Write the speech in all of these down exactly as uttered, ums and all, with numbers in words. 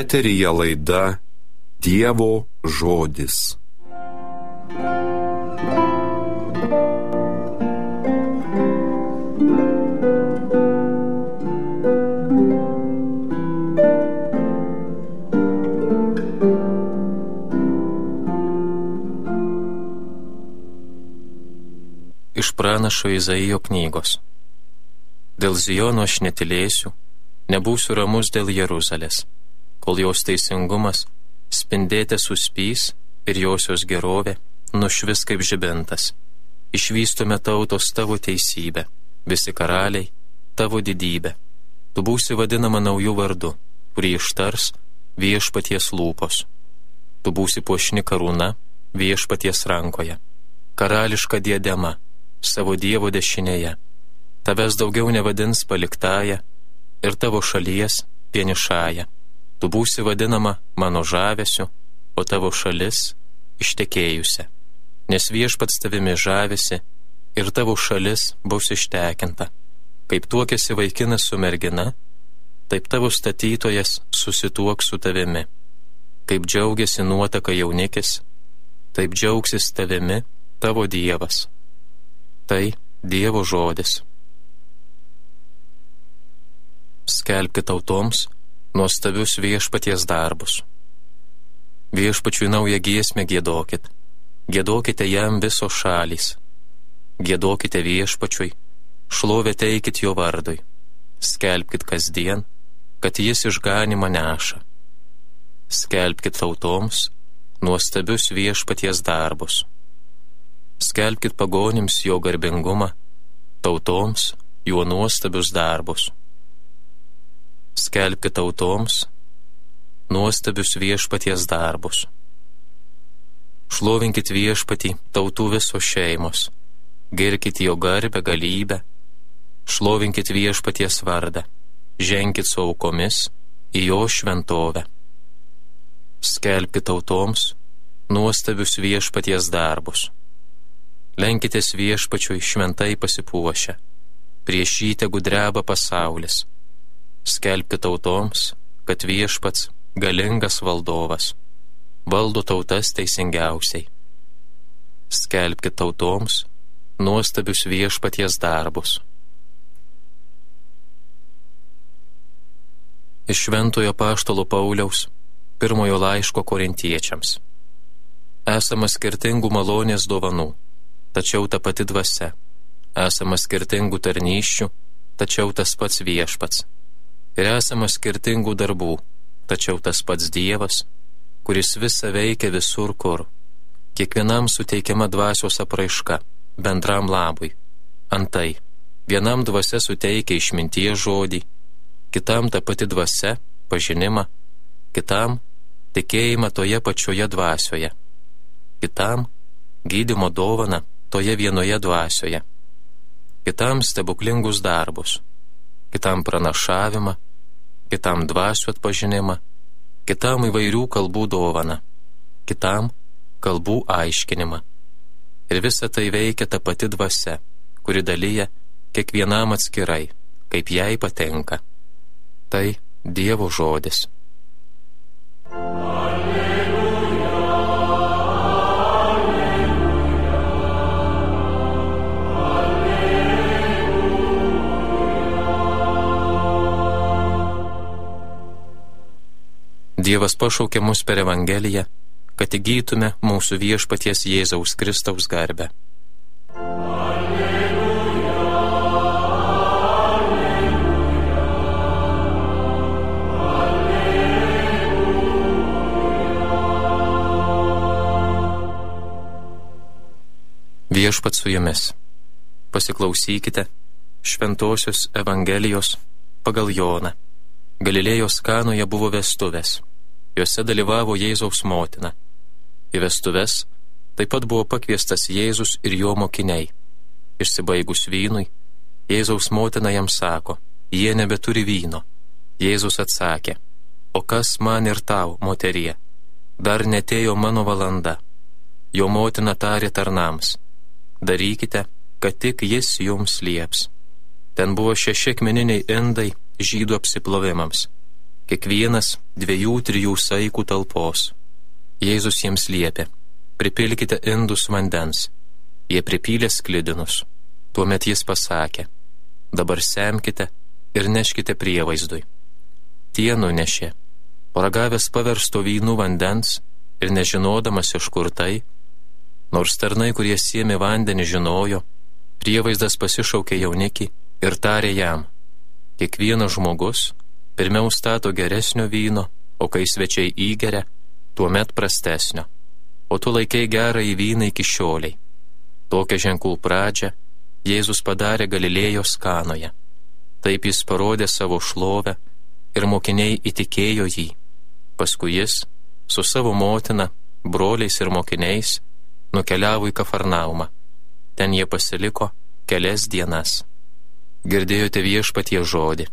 Eteryje laida Dievo žodis. Iš pranašo Izaijo knygos. Dėl Zijono aš netylėsiu, nebūsiu ramus dėl Jeruzalės, kol jos teisingumas spindėte suspys ir josios gerovė nušvis kaip žibintas. Išvystome tautos tavo teisybę, visi karaliai tavo didybę. Tu būsi vadinama naujų vardu, kurį ištars viešpaties lūpos. Tu būsi puošni karūna viešpaties rankoje, karališka diadema savo Dievo dešinėje. Tavęs daugiau nevadins paliktąja ir tavo šalies vienišąja. Tu būsi vadinama mano žavesiu, o tavo šalis ištekėjusia. Nes viešpats tavimi žavisi ir tavo šalis bus ištekinta. Kaip tuokėsi vaikinas su mergina, taip tavo statytojas susituoks su tavimi. Kaip džiaugiasi nuotaka jaunikis, taip džiaugsis tavimi tavo Dievas. Tai Dievo žodis. Skelbkite tautoms nuostabius viešpaties darbus. Viešpačiui naują giesmę giedokit, giedokite jam visos šalys. Giedokite viešpačiui, šlovę teikit jo vardui. Skelbkit kasdien, kad jis išganymą neša. Skelbkit tautoms nuostabius viešpaties darbus. Skelbkit pagonims jo garbingumą, tautoms jo nuostabius darbus. Skelbkit tautoms nuostabius viešpaties darbus. Šlovinkit viešpatį tautų visos šeimos, girkit jo garbę galybę, šlovinkit viešpaties vardą, ženkit su aukomis į jo šventovę. Skelbkit tautoms nuostabius viešpaties darbus. Lenkitės viešpačiui šventai pasipuošę, prieš jį tegu dreba pasaulis. Skelbkit tautoms, kad viešpats galingas valdovas, valdo tautas teisingiausiai. Skelbkit tautoms nuostabius viešpaties darbus. Iš Šventojo apaštalo Pauliaus pirmojo laiško korintiečiams. Esama skirtingų malonės dovanų, tačiau ta pati dvasia. Esama skirtingų tarnysčių, tačiau tas pats viešpats. Ir esama skirtingų darbų, tačiau tas pats Dievas, kuris visą veikia visur kur. Kiekvienam suteikiama dvasios apraiška, bendram labui. Antai, vienam dvasia suteikia išminties žodį, kitam ta pati dvasia pažinimą, kitam tikėjimą toje pačioje dvasioje, kitam gydymo dovaną toje vienoje dvasioje, kitam stebuklingus darbus, kitam pranašavimą, kitam dvasių atpažinimą, kitam įvairių kalbų dovaną, kitam kalbų aiškinimą. Ir visa tai veikia ta pati dvasia, kuri dalyja kiekvienam atskirai, kaip jai patinka. Tai Dievo žodis. Dievas pašaukė mus per Evangeliją, kad įgytume mūsų viešpaties Jėzaus Kristaus garbę. Alleluja, alleluja. Viešpats su jumis. Pasiklausykite Šventosios Evangelijos pagal Joną. Galilėjos Kanoje buvo vestuvės. Jose dalyvavo Jėzaus motina. Į vestuves taip pat buvo pakviestas Jėzus ir jo mokiniai. Išsibaigus vynui, Jėzaus motina jam sako, jie nebeturi vyno. Jėzus atsakė, o kas man ir tau, moterie? Dar netėjo mano valanda. Jo motina tarė tarnams, darykite, kad tik jis jums lieps. Ten buvo šeši akmeniniai indai žydų apsiplovimams. kiekvienas dviejų, trijų saikų talpos. Jėzus jiems liepė: pripilkite indus vandens. Jie pripylė sklidinus. Tuomet jis pasakė: dabar semkite ir neškite prievaizdui. Tie nunešė. Paragavęs paversto vynu vandens ir nežinodamas iš kur tai, nors tarnai, kurie sėmė vandenį, žinojo, prievaizdas pasišaukė jaunikį ir tarė jam: kiekvienas žmogus pirmiau stato geresnio vyno, o kai svečiai įgeria, tuomet prastesnio. O tu laikei gerąjį vyną iki šioliai. Tokią ženklų pradžią Jėzus padarė Galilėjos Kanoje. Taip jis parodė savo šlovę ir mokiniai įtikėjo jį. Paskui jis su savo motina, broliais ir mokiniais nukeliavo į Kafarnaumą. Ten jie pasiliko kelias dienas. Girdėjote Viešpaties žodį.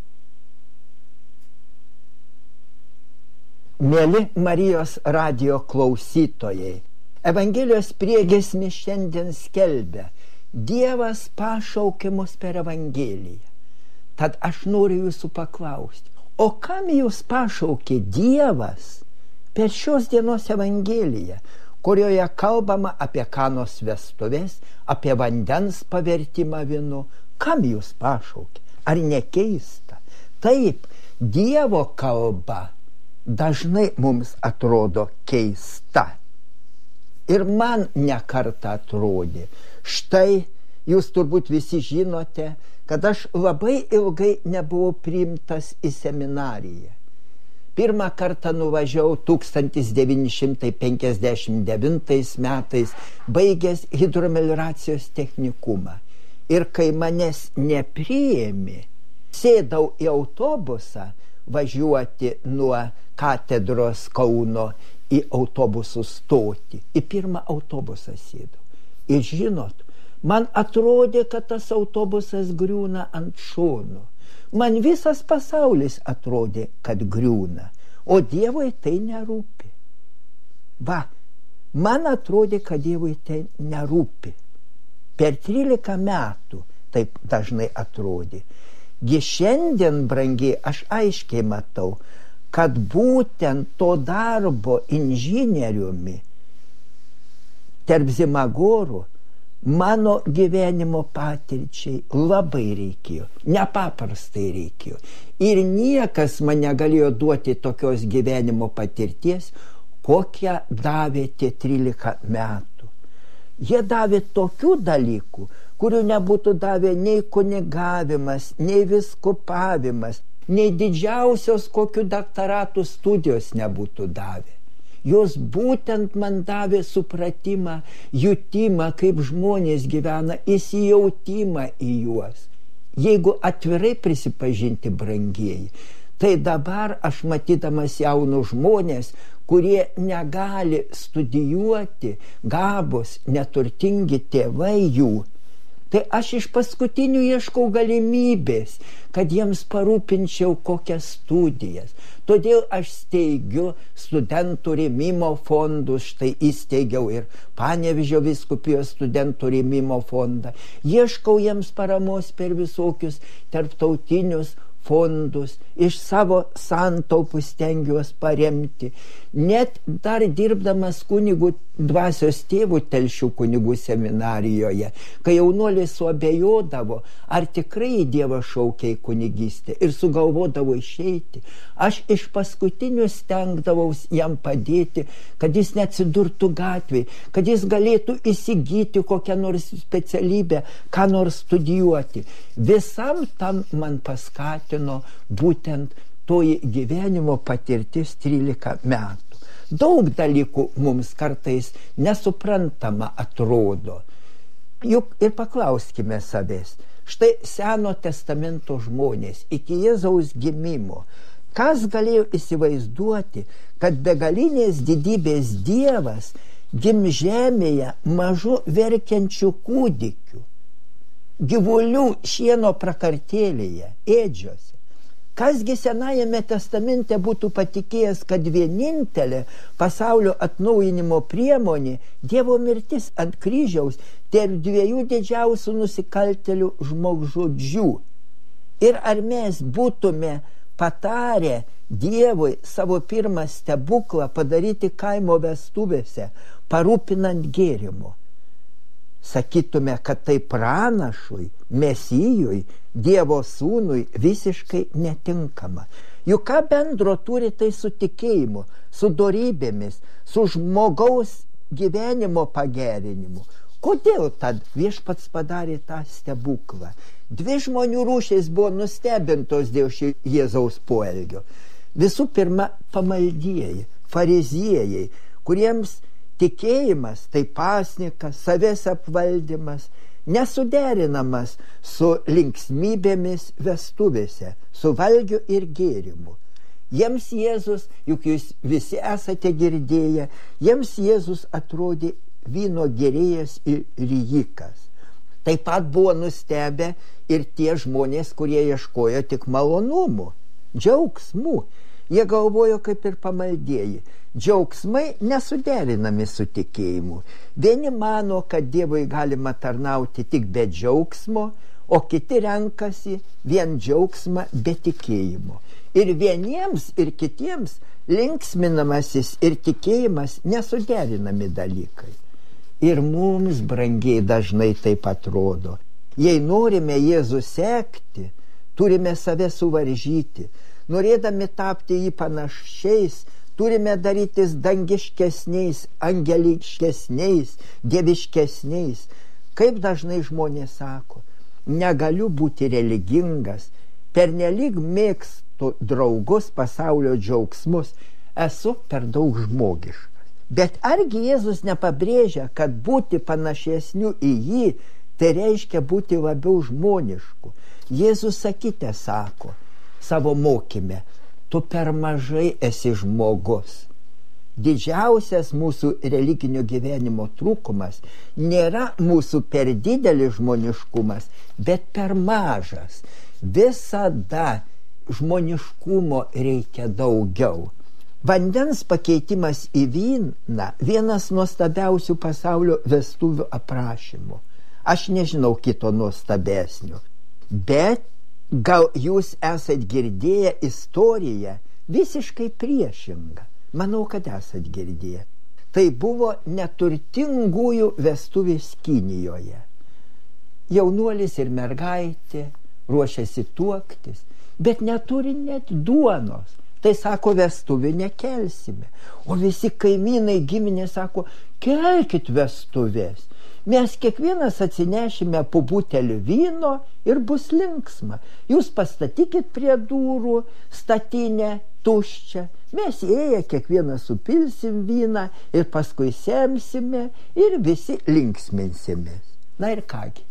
Mieli Marijos radijo klausytojai, Evangelijos priegiesmė šiandien skelbia: Dievas pašaukė mus per Evangeliją. Tad aš noriu jūsų paklausti, o kam jūs pašaukė Dievas per šios dienos Evangeliją, kurioje kalbama apie Kanos vestuvės, apie vandens pavertimą vynu? Kam jūs pašaukė? Ar nekeista? Taip, Dievo kalba dažnai mums atrodo keista. Ir man nekartą atrodė. Štai jūs turbūt visi žinote, kad aš labai ilgai nebuvau priimtas į seminariją. Pirmą kartą nuvažiavau tūkstantis devyni šimtai penkiasdešimt devintais metais, baigęs hidromelioracijos technikumą. Ir kai manęs nepriėmė, sėdau į autobusą važiuoti nuo katedros Kauno į autobusų stotį. Į pirmą autobusą sėdau. Ir žinot, man atrodė, kad tas autobusas griūna ant šono. Man visas pasaulis atrodė, kad griūna, o Dievui tai nerūpi. Va, man atrodė, kad Dievui tai nerūpi. Per trylika metų taip dažnai atrodė. Gi šiandien, brangiai, aš aiškiai matau, kad būtent to darbo inžinieriumi tarp Zimagorų mano gyvenimo patirčiai labai reikėjo, nepaprastai reikėjo. Ir niekas man negalėjo duoti tokios gyvenimo patirties, kokią davė tie trylika metų. Jie davė tokių dalykų, kurių nebūtų davę nei kunigavimas, nei viskupavimas, nei didžiausios kokių daktaratų studijos nebūtų davę. Jos būtent man davė supratimą, jutimą, kaip žmonės gyvena, įsijautimą į juos. Jeigu atvirai prisipažinti, brangieji, tai dabar aš matydamas jaunus žmonės, kurie negali studijuoti, gabūs, neturtingi tėvai jų, tai aš iš paskutinių ieškau galimybės, kad jiems parūpinčiau kokias studijas. Todėl aš steigiu studentų rėmimo fondus, štai įsteigiau ir Panevėžio vyskupijos studentų rėmimo fondą. Ieškau jiems paramos per visokius tarptautinius fondus, iš savo santaupų stengiuos paremti. Net dar dirbdamas kunigų dvasios tėvų Telšių kunigų seminarijoje, kai jaunuoliai suabejodavo, ar tikrai Dievą šaukia į kunigystę ir sugalvodavo išeiti, aš iš paskutinių stengdavaus jam padėti, kad jis neatsidurtų gatvėje, kad jis galėtų įsigyti kokią nors specialybę, ką nors studijuoti. Visam tam man paskatino būtent toji gyvenimo patirtis trylika metų. Daug dalykų mums kartais nesuprantama atrodo. Juk ir paklauskime savęs. Štai Seno testamento žmonės iki Jėzaus gimimo. Kas galėjo įsivaizduoti, kad begalinės didybės Dievas gim žemėje mažu verkiančių kūdikių, gyvulių šieno prakartėlėje, ėdžiose? Kasgi Senajame testamente būtų patikėjęs, kad vienintelė pasaulio atnaujinimo priemonė Dievo mirtis ant kryžiaus tarp dviejų didžiausių nusikaltėlių žmogžudžių. Ir ar mes būtume patarė Dievui savo pirmą stebuklą padaryti kaimo vestuvėse, parūpinant gėrimu. Sakytume, kad tai pranašui, Mesijui, Dievo sūnui visiškai netinkama. Juk ką bendro turi tai su tikėjimu, su dorybėmis, su žmogaus gyvenimo pagerinimu? Kodėl tad viešpats padarė tą stebuklą? Dvi žmonių rūšės buvo nustebintos dėl šį Jėzaus poelgio. Visų pirma, pamaldieji, fariziejai, kuriems tikėjimas tai pasnikas, savęs apvaldymas, nesuderinamas su linksmybėmis vestuvėse, su valgiu ir gėrimu. Jiems Jėzus, juk jūs visi esate girdėję, jiems Jėzus atrodė vyno gėrėjas ir rijikas. Taip pat buvo nustebę ir tie žmonės, kurie ieškojo tik malonumų, džiaugsmų. Jie galvojo kaip ir pamaldieji. Džiaugsmai nesuderinami su tikėjimu. Vieni mano, kad Dievui galima tarnauti tik be džiaugsmo, o kiti renkasi vien džiaugsmą be tikėjimo. Ir vieniems ir kitiems linksminamasis ir tikėjimas nesuderinami dalykai. Ir mums, brangiai, dažnai taip atrodo. Jei norime Jėzų sekti, turime save suvaržyti. Norėdami tapti jį panašiais, turime darytis dangiškesniais, angeliškesniais, dieviškesniais. Kaip dažnai žmonės sako, negaliu būti religingas, pernelyg mėgstu draugus, pasaulio džiaugsmus, esu per daug žmogiškas. Bet argi Jėzus nepabrėžia, kad būti panašesniu į jį, tai reiškia būti labiau žmonišku. Jėzus sakite, sako savo mokyme, tu per mažai esi žmogus. Didžiausias mūsų religinio gyvenimo trūkumas nėra mūsų per didelis žmoniškumas, bet per mažas. Visada žmoniškumo reikia daugiau. Vandens pakeitimas į vyną vienas nuostabiausių pasaulio vestuvių aprašymų. Aš nežinau kito nuostabesnio, bet gal jūs esat girdėję istoriją visiškai priešingą. Manau, kad esat girdėję. Tai buvo neturtingųjų vestuvės Kinijoje. Jaunuolis ir mergaitė ruošiasi tuoktis, bet neturi net duonos. Tai sako, vestuvių nekelsime. O visi kaimynai giminė sako, kelkit vestuvės. Mes kiekvienas atsinešime po butelį vyno ir bus linksma. Jūs pastatykit prie durų statinę tuščią. Mes ėję kiekvienas supilsim vyną ir paskui semsime ir visi linksminsimės. Na ir kągi,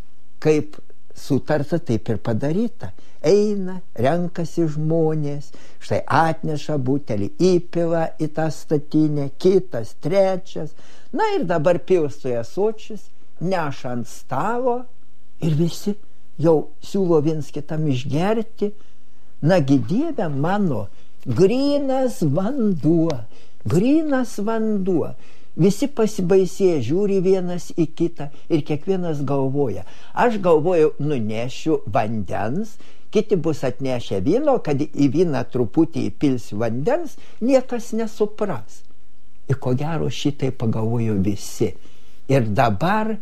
kaip sutarta, taip ir padaryta. Eina, renkasi žmonės, štai atneša butelį, įpila į tą statinę, kitas, trečias. Na ir dabar pilsto į ąsočius, neša ant stalo ir visi jau siūlo viens kitam išgerti. Nagi Dieve mano, grynas vanduo, grynas vanduo. Visi pasibaisėję žiūri vienas į kitą ir kiekvienas galvoja. Aš galvoju, nunešiu vandens, kiti bus atnešę vyno, kad į vyną truputį įpilsiu vandens, niekas nesupras. Ir ko gero šitai pagalvojo visi. Ir dabar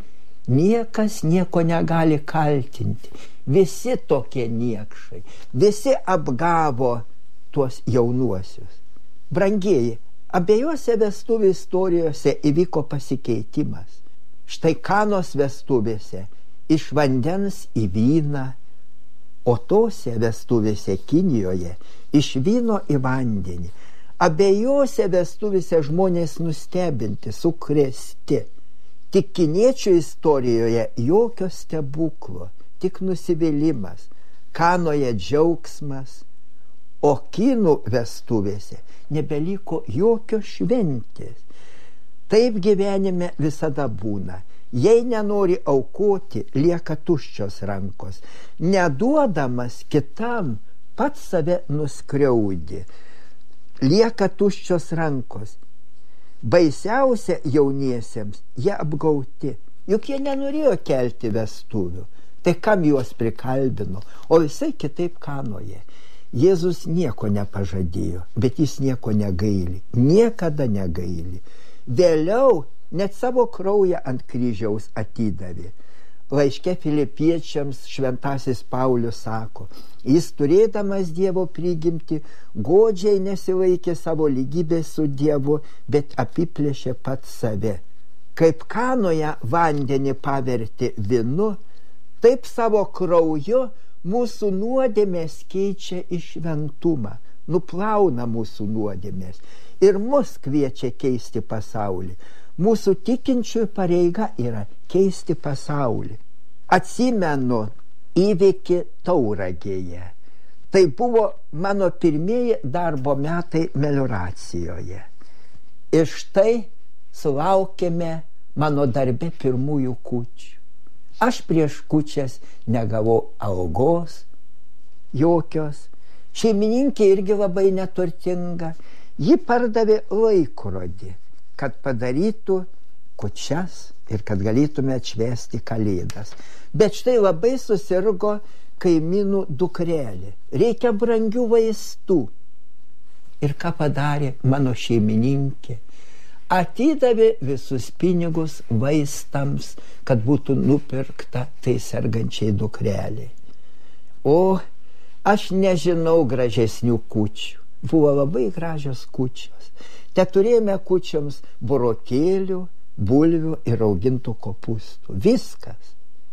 niekas nieko negali kaltinti. Visi tokie niekšai. Visi apgavo tuos jaunuosius. Brangieji, abiejose vestuvių istorijose įvyko pasikeitimas. Štai Kanos vestuvėse iš vandens į vyną, o tose vestuvėse Kinijoje iš vyno į vandenį. Abiejose vestuvėse žmonės nustebinti, sukrėsti. Tik kiniečių istorijoje jokio stebuklo, tik nusivylimas. Kanoje džiaugsmas, o kinų vestuvėse nebeliko jokios šventės. Taip gyvenime visada būna. Jei nenori aukoti, lieka tuščios rankos. Neduodamas kitam, pats save nuskriaudi. Lieka tuščios rankos. Baisiausia jauniesiems, jie apgauti. Juk jie nenorėjo kelti vestuvių. Tai kam juos prikalbino? O visai kitaip Kanoje. Jėzus nieko nepažadėjo, bet jis nieko negaili, niekada negaili. Vėliau net savo kraują ant kryžiaus atidavė. Laiške Filipiečiams šventasis Paulius sako, jis turėdamas Dievo prigimtį, godžiai nesilaikė savo lygybės su Dievu, bet apiplėšė pats save. Kaip Kanoje vandenį pavertė vynu, taip savo krauju mūsų nuodėmės keičia į šventumą, nuplauna mūsų nuodėmės ir mus kviečia keisti pasaulį. Mūsų tikinčiųjų pareiga yra keisti pasaulį. Atsimenu įvykį Tauragėje. Tai buvo mano pirmieji darbo metai melioracijoje. Ir štai sulaukėme mano darbe pirmųjų kūčių. Aš prieš kūčias negavau algos jokios. Šeimininkė irgi labai neturtinga. Ji pardavė laikrodį, kad padarytų kūčias ir kad galėtume atšvęsti kalėdas. Bet štai labai susirgo kaimynų dukrelė. Reikia brangių vaistų. Ir ką padarė mano šeimininkė? Atidavė visus pinigus vaistams, kad būtų nupirkta tai sergančiai dukreliai. O aš nežinau gražesnių kūčių. Buvo labai gražios kūčios. Te turėjome kūčioms burokėlių, bulvių ir raugintų kopūstų. Viskas.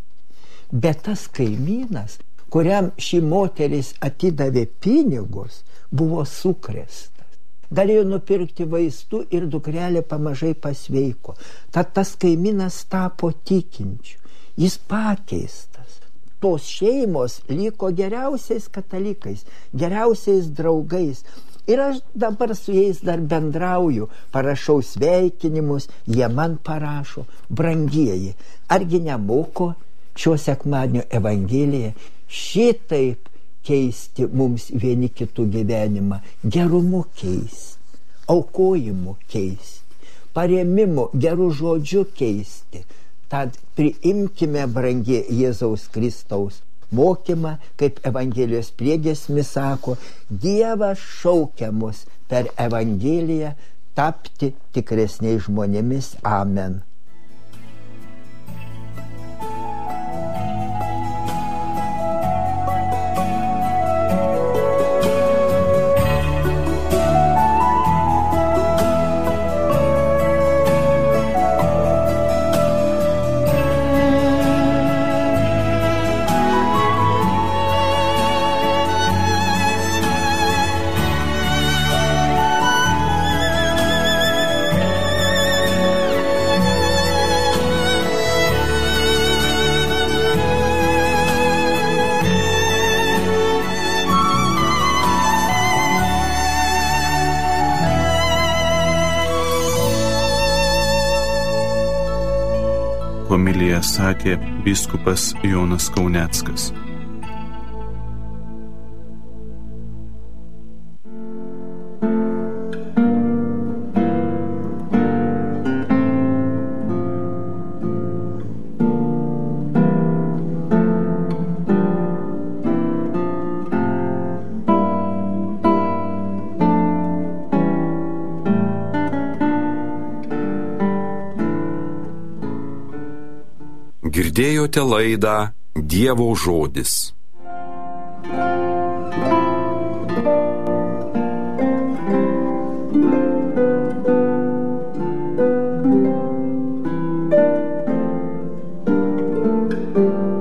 Bet tas kaimynas, kuriam ši moteris atidavė pinigus, buvo sukrėstas. Galėjo nupirkti vaistų ir dukrelė pamažai pasveiko. Tad tas kaimynas tapo tikinčiu. Jis pakeistas. Tos šeimos liko geriausiais katalikais, geriausiais draugais. Ir aš dabar su jais dar bendrauju, parašau sveikinimus, jie man parašo, brangieji, argi nemoko šio sekmadienio Evangeliją šitaip keisti mums vieni kitų gyvenimą, gerumu keisti, aukojimu keisti, parėmimu, gerų žodžių keisti. Tad priimkime, brangie, Jėzaus Kristaus mokymą, kaip Evangelijos priegiesmis sako, Dievas šaukia mus per Evangeliją tapti tikresniais žmonėmis. Amen. Homiliją sakė vyskupas Jonas Kauneckas. Girdėjote laidą Dievo žodis. Thank you.